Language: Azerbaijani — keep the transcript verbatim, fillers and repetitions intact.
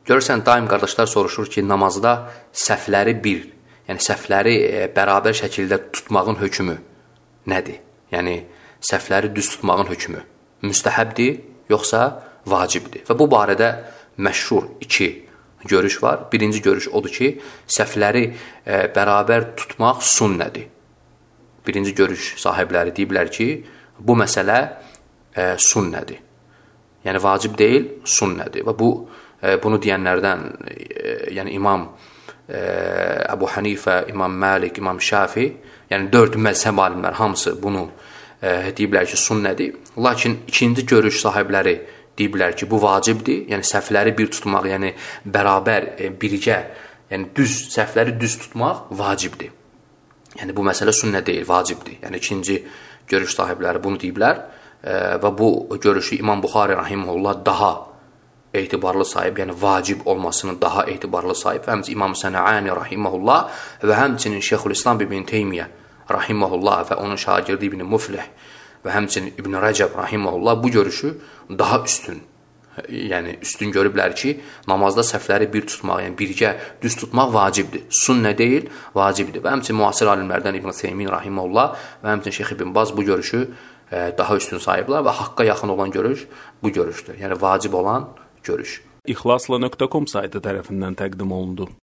Görürsən, daim qardaşlar soruşur ki, namazda səhvləri bir, yəni səhvləri bərabər şəkildə tutmağın hökmü nədir? Yəni, səhvləri düz tutmağın hökmü müstəhəbdir, yoxsa vacibdir? Və bu barədə məşhur iki görüş var. Birinci görüş odur ki, səhvləri e, bərabər tutmaq sünnədir. Birinci görüş sahibləri deyiblər ki, bu məsələ e, sünnədir. Yəni, vacib deyil, sünnədir. Və bu, e, bunu deyənlərdən, e, yəni İmam e, Əbu Hanifə, İmam Məlik, İmam Şafi, yəni dörd məzhəb alimlər hamısı bunu e, deyiblər ki, sünnədir. Lakin ikinci görüş sahibləri deyiblər ki, bu vacibdir. Yəni, səhvləri bir tutmaq, yəni bərabər, e, birgə, yəni düz, səhvləri düz tutmaq vacibdir. Yəni, bu məsələ sünnə deyil, vacibdir. Yəni, ikinci görüş sahibləri bunu deyiblər e, və bu görüşü İmam Buxari rahimehullah daha etibarlı sahib, yəni vacib olmasını daha etibarlı sahib və həmçinin İmam Sənəani rahimehullah və həmçinin Şeyxülislam İbn Teymiyyə rahimehullah və onun şagirdi İbn Muflih və həmçinin İbn Rəcəb rahimehullah bu görüşü daha üstün, yəni üstün görüblər ki, namazda səhvləri bir tutmaq, yəni birgə düz tutmaq vacibdir. Sünnə deyil, vacibdir. Və həmçinin müasir alimlərdən İbn Teymin rahimehullah və həmçinin Şeyx İbn Baz bu görüşü e, daha üstün sahiblər və haqqa yaxın olan görüş bu görüşdür. Yəni vacib olan görüş. İxlasla nöqtə com saytı tərəfindən təqdim olundu.